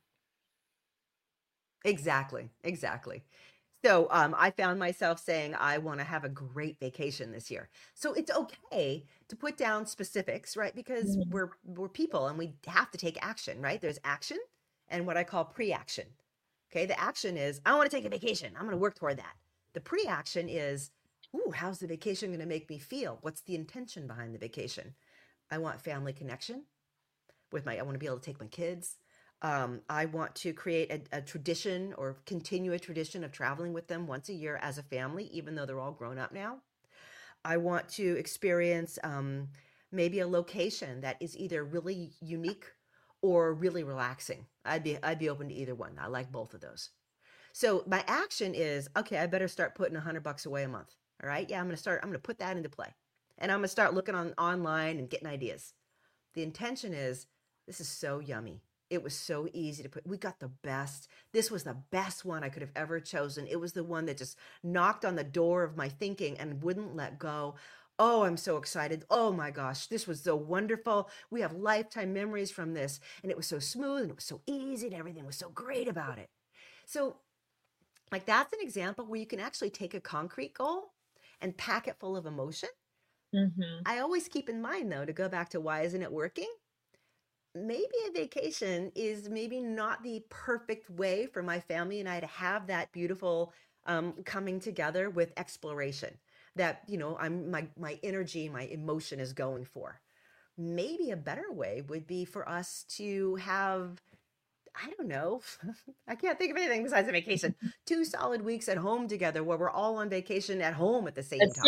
Exactly. So I found myself saying, I want to have a great vacation this year. So it's okay to put down specifics, right? Because we're people and we have to take action, right? There's action and what I call pre-action. Okay. The action is, I want to take a vacation. I'm going to work toward that. The pre-action is, ooh, how's the vacation going to make me feel? What's the intention behind the vacation? I want family connection I want to be able to take my kids. I want to create a tradition or continue a tradition of traveling with them once a year as a family, even though they're all grown up now. I want to experience maybe a location that is either really unique or really relaxing. I'd be open to either one. I like both of those. So my action is, okay, I better start putting $100 away a month. All right. Yeah, I'm going to put that into play. And I'm going to start looking online and getting ideas. The intention is, this is so yummy. It was so easy to put. We got the best. This was the best one I could have ever chosen. It was the one that just knocked on the door of my thinking and wouldn't let go. Oh, I'm so excited. Oh my gosh, this was so wonderful. We have lifetime memories from this. And it was so smooth and it was so easy and everything was so great about it. So, like, that's an example where you can actually take a concrete goal and pack it full of emotion. I always keep in mind, though, to go back to why isn't it working? Maybe a vacation is maybe not the perfect way for my family and I to have that beautiful coming together with exploration that, my energy, my emotion is going for. Maybe a better way would be for us to have, I don't know, I can't think of anything besides a vacation, 2 solid weeks at home together where we're all on vacation at home at the same time.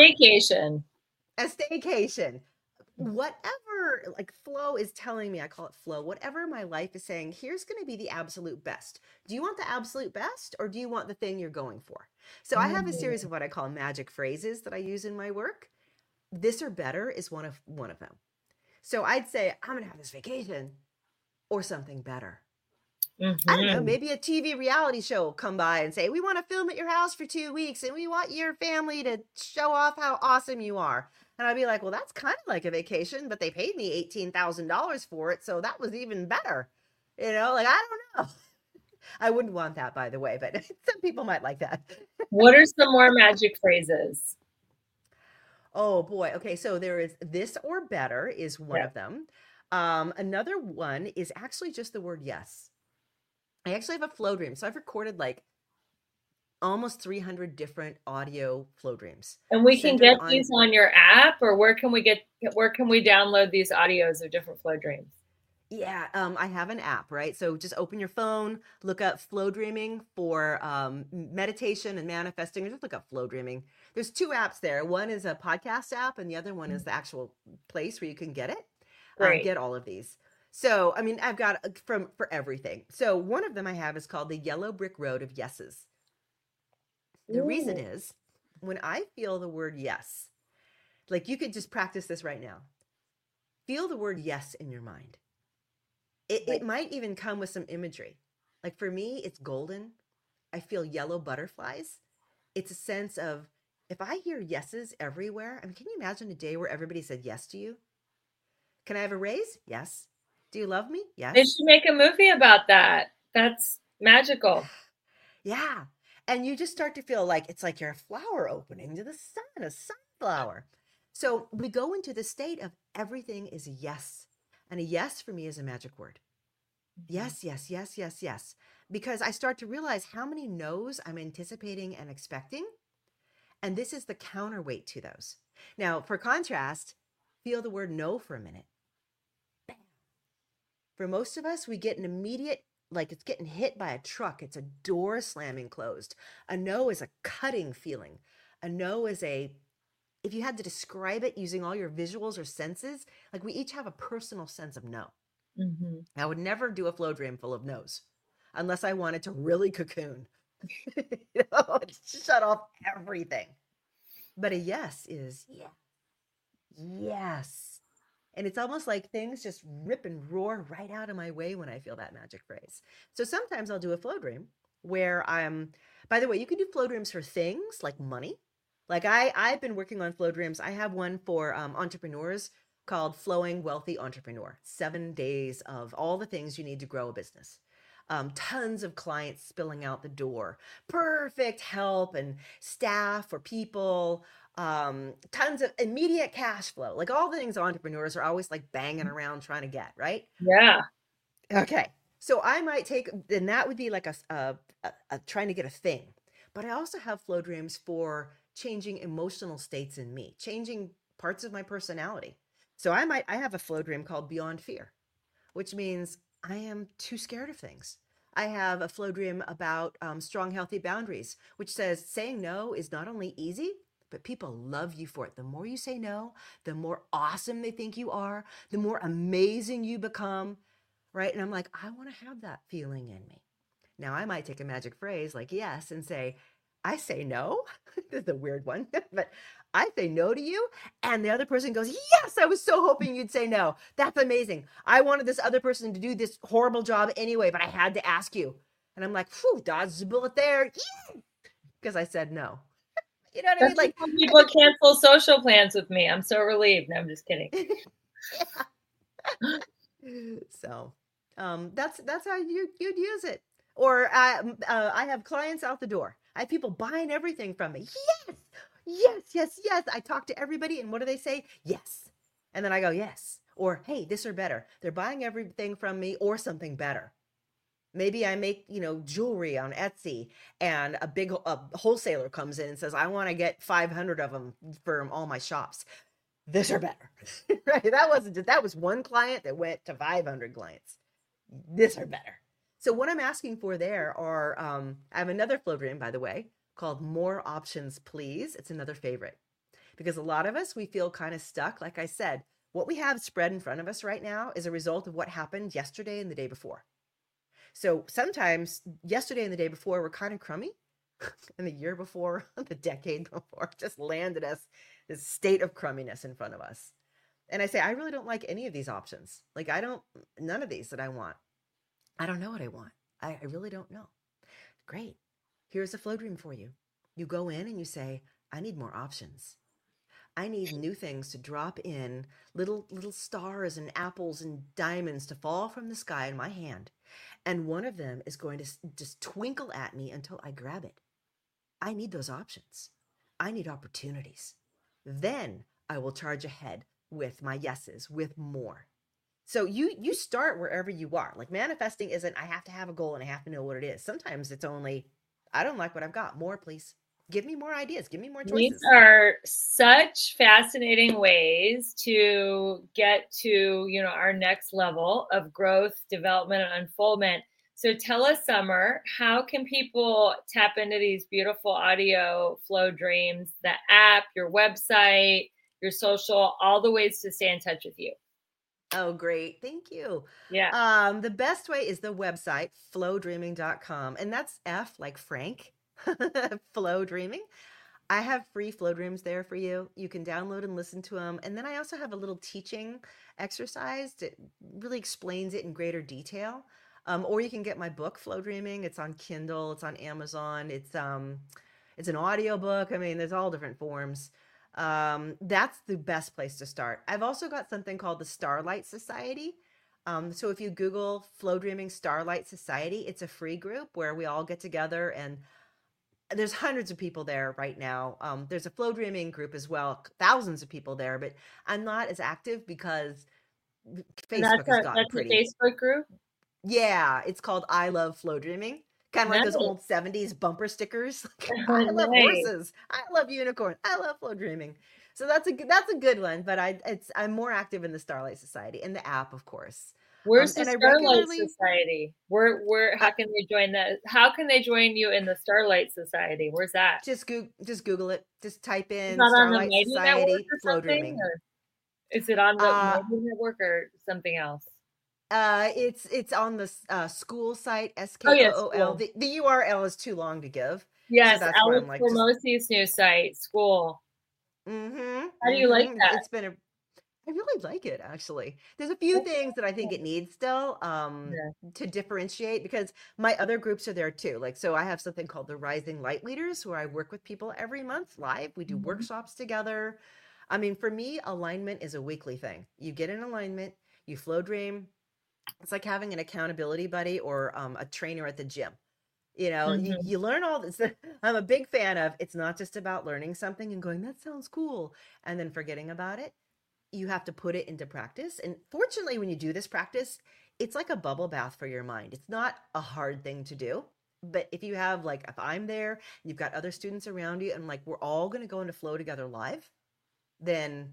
A staycation. Whatever, like, flow is telling me, I call it flow, whatever my life is saying, here's going to be the absolute best. Do you want the absolute best or do you want the thing you're going for? So I have a series of what I call magic phrases that I use in my work. This or better is one of them. So I'd say, I'm going to have this vacation or something better. I don't know, maybe a TV reality show will come by and say, we want to film at your house for 2 weeks and we want your family to show off how awesome you are. And I'd be like, well, that's kind of like a vacation, but they paid me $18,000 for it. So that was even better. I don't know. I wouldn't want that, by the way, but some people might like that. What are some more magic phrases? Oh boy. Okay. So there is this or better is one of them. Another one is actually just the word yes. I actually have a flow dream. So I've recorded like almost 300 different audio flow dreams. And we can get these on your app, or where can we download these audios of different flow dreams? Yeah, I have an app, right? So just open your phone, look up flow dreaming for meditation and manifesting, or just look up flow dreaming. There's 2 apps there. One is a podcast app and the other one is the actual place where you can get it. Get all of these. So, I mean, I've got for everything. So one of them I have is called the Yellow Brick Road of Yeses. The reason is when I feel the word yes, like you could just practice this right now. Feel the word yes in your mind. It might even come with some imagery. Like for me, it's golden. I feel yellow butterflies. It's a sense of, if I hear yeses everywhere, I mean, can you imagine a day where everybody said yes to you? Can I have a raise? Yes. Do you love me? Yes. They should make a movie about that. That's magical. Yeah. And you just start to feel like it's like you're a flower opening to the sun, a sunflower. So we go into the state of everything is yes. And a yes for me is a magic word. Yes, yes, yes, yes, yes. Because I start to realize how many no's I'm anticipating and expecting. And this is the counterweight to those. Now, for contrast, feel the word no for a minute. Bam. For most of us, we get an immediate, like it's getting hit by a truck. It's a door slamming closed. A no is a cutting feeling. A no is if you had to describe it using all your visuals or senses, like we each have a personal sense of no. I would never do a flow dream full of no's unless I wanted to really cocoon, shut off everything. But a yes is yes. And it's almost like things just rip and roar right out of my way when I feel that magic phrase. So sometimes I'll do a flow dream where by the way, you can do flow dreams for things like money. Like I've been working on flow dreams. I have one for entrepreneurs called Flowing Wealthy Entrepreneur. 7 days of all the things you need to grow a business. Tons of clients spilling out the door. Perfect help and staff or people. Tons of immediate cash flow. Like all the things entrepreneurs are always like banging around trying to get, right? Yeah. Okay. So I might and that would be like a trying to get a thing. But I also have flow dreams for changing emotional states in me, changing parts of my personality. So I have a flow dream called Beyond Fear, which means I am too scared of things. I have a flow dream about strong, healthy boundaries, which says saying no is not only easy, but people love you for it. The more you say no, the more awesome they think you are, the more amazing you become, right? And I'm like, I want to have that feeling in me. Now, I might take a magic phrase like yes and say, I say no. This is a weird one, but I say no to you. And the other person goes, yes, I was so hoping you'd say no. That's amazing. I wanted this other person to do this horrible job anyway, but I had to ask you. And I'm like, whew, dodged a bullet there. Because I said no. You know what I mean? Like people cancel social plans with me. I'm so relieved. No, I'm just kidding. So that's how you'd use it. Or I have clients out the door. I have people buying everything from me. Yes, yes, yes, yes. I talk to everybody, and what do they say? Yes. And then I go, yes. Or, hey, this or better. They're buying everything from me or something better. Maybe I make, jewelry on Etsy, and a big wholesaler comes in and says, I want to get 500 of them for all my shops. This or better, right? That was one client that went to 500 clients. This or better. So what I'm asking for there are, I have another flow dream, by the way, called More Options, Please. It's another favorite because a lot of us, we feel kind of stuck. Like I said, what we have spread in front of us right now is a result of what happened yesterday and the day before. So sometimes yesterday and the day before were kind of crummy, and the year before, the decade before, just landed us this state of crumminess in front of us. And I say, I really don't like any of these options. Like none of these that I want. I don't know what I want. I really don't know. Great. Here's a flow dream for you. You go in and you say, I need more options. I need new things to drop in, little stars and apples and diamonds to fall from the sky in my hand. And one of them is going to just twinkle at me until I grab it. I need those options. I need opportunities. Then I will charge ahead with my yeses, with more. So you start wherever you are. Like manifesting isn't, I have to have a goal and I have to know what it is. Sometimes it's only, I don't like what I've got. More, please. Give me more ideas. Give me more choices. These are such fascinating ways to get to, our next level of growth, development, and unfoldment. So tell us, Summer, how can people tap into these beautiful audio flow dreams, the app, your website, your social, all the ways to stay in touch with you? Oh, great. Thank you. Yeah. The best way is the website, flowdreaming.com. And that's F like Frank, Flow Dreaming. I have free flow dreams there for you. You can download and listen to them. And then I also have a little teaching exercise that really explains it in greater detail. Or you can get my book, Flow Dreaming. It's on Kindle. It's on Amazon. It's an audio book. I mean, there's all different forms. That's the best place to start. I've also got something called the Starlight Society. So if you Google Flow Dreaming Starlight Society, it's a free group where we all get together, and there's hundreds of people there right now. There's a Flow Dreaming group as well, thousands of people there, but I'm not as active because Facebook has gotten pretty. That's a Facebook group? Yeah, it's called I Love Flow Dreaming. Kind of like those old 70s bumper stickers. Oh, I love nice. horses. I love unicorn. I love flow dreaming. So that's a good one. But I'm more active in the Starlight Society and the app, of course. Where's the Starlight Society? Where? How can they join that? How can they join you in the Starlight Society? Where's that? Just Google it. Just type in Not Starlight on the Society Flow Dreaming. Is it on the Media Network or something else? It's on the school site, SKOOL. The URL is too long to give. Yes, so Alex Formosi's new site, school. Mm-hmm. How do you like that? I really like it, actually. There's a few things that I think it needs still to differentiate, because my other groups are there too. Like, so I have something called the Rising Light Leaders, where I work with people every month live. We do workshops together. I mean, for me, alignment is a weekly thing. You get in alignment, you flow dream. It's like having an accountability buddy or a trainer at the gym. You learn all this. I'm a big fan of, it's not just about learning something and going, that sounds cool, and then forgetting about it. You have to put it into practice. And fortunately, when you do this practice, it's like a bubble bath for your mind. It's not a hard thing to do. But if you have, like, if I'm there, and you've got other students around you, and like, we're all going to go into flow together live, then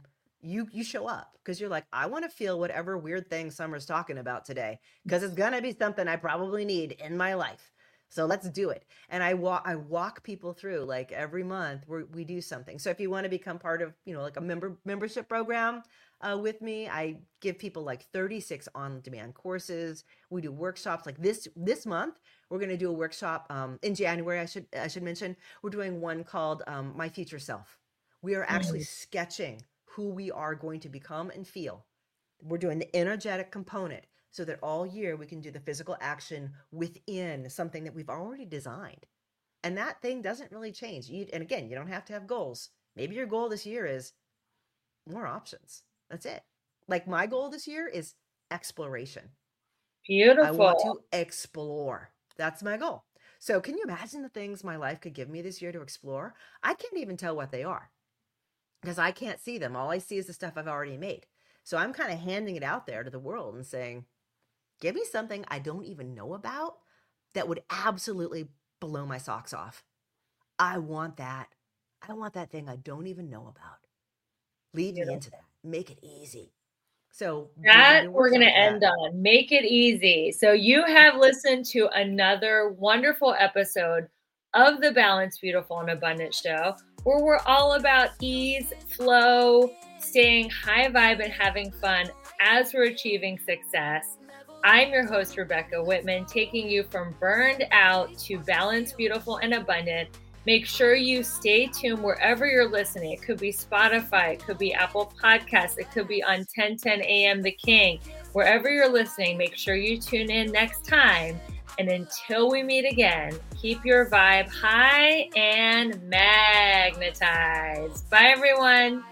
you show up because you're like, I want to feel whatever weird thing Summer's talking about today, because it's gonna be something I probably need in my life. So let's do it. And I walk people through, like every month we do something. So if you want to become part of, like a membership program with me, I give people like 36 on-demand courses. We do workshops like this month. We're going to do a workshop in January. I should mention we're doing one called My Future Self. We are actually sketching who we are going to become and feel. We're doing the energetic component, so that all year we can do the physical action within something that we've already designed. And that thing doesn't really change. And again, you don't have to have goals. Maybe your goal this year is more options. That's it. Like my goal this year is exploration. Beautiful. I want to explore. That's my goal. So can you imagine the things my life could give me this year to explore? I can't even tell what they are because I can't see them. All I see is the stuff I've already made. So I'm kind of handing it out there to the world and saying, give me something I don't even know about that would absolutely blow my socks off. I want that. I want that thing I don't even know about. Lead me into that. Make it easy. So that we're going to end on. Make it easy. So you have listened to another wonderful episode of the Balanced, Beautiful, and Abundant show, where we're all about ease, flow, staying high vibe, and having fun as we're achieving success. I'm your host, Rebecca Whitman, taking you from burned out to balanced, beautiful, and abundant. Make sure you stay tuned wherever you're listening. It could be Spotify, it could be Apple Podcasts, it could be on 1010 AM The King. Wherever you're listening, make sure you tune in next time. And until we meet again, keep your vibe high and magnetized. Bye, everyone.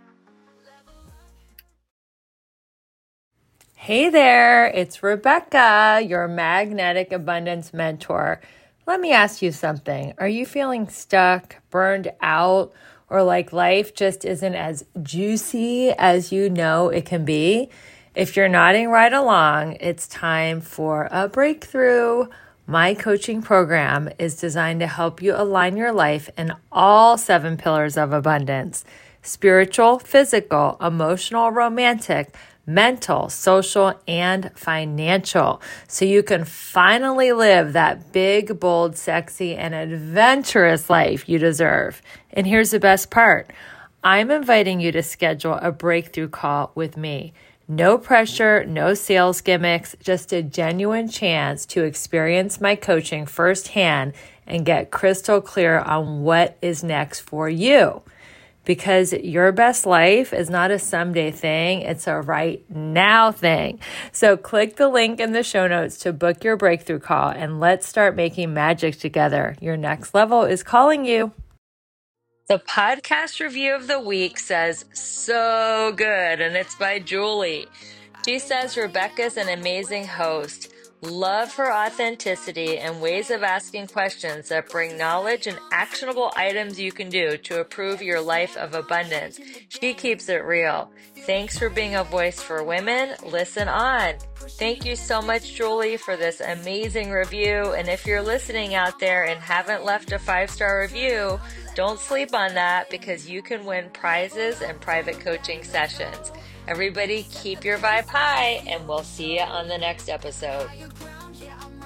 Hey there, it's Rebecca, your magnetic abundance mentor. Let me ask you something. Are you feeling stuck, burned out, or like life just isn't as juicy as you know it can be? If you're nodding right along, it's time for a breakthrough. My coaching program is designed to help you align your life in all 7 pillars of abundance: spiritual, physical, emotional, romantic, mental, social, and financial, so you can finally live that big, bold, sexy, and adventurous life you deserve. And here's the best part. I'm inviting you to schedule a breakthrough call with me. No pressure, no sales gimmicks, just a genuine chance to experience my coaching firsthand and get crystal clear on what is next for you. Because your best life is not a someday thing, it's a right now thing. So click the link in the show notes to book your breakthrough call and let's start making magic together. Your next level is calling you. The podcast review of the week says, so good, and it's by Julie. She says, Rebecca's an amazing host. Love her authenticity and ways of asking questions that bring knowledge and actionable items you can do to improve your life of abundance. She keeps it real. Thanks for being a voice for women. Listen on. Thank you so much, Julie, for this amazing review. And if you're listening out there and haven't left a 5-star review, don't sleep on that, because you can win prizes and private coaching sessions. Everybody keep your vibe high, and we'll see you on the next episode.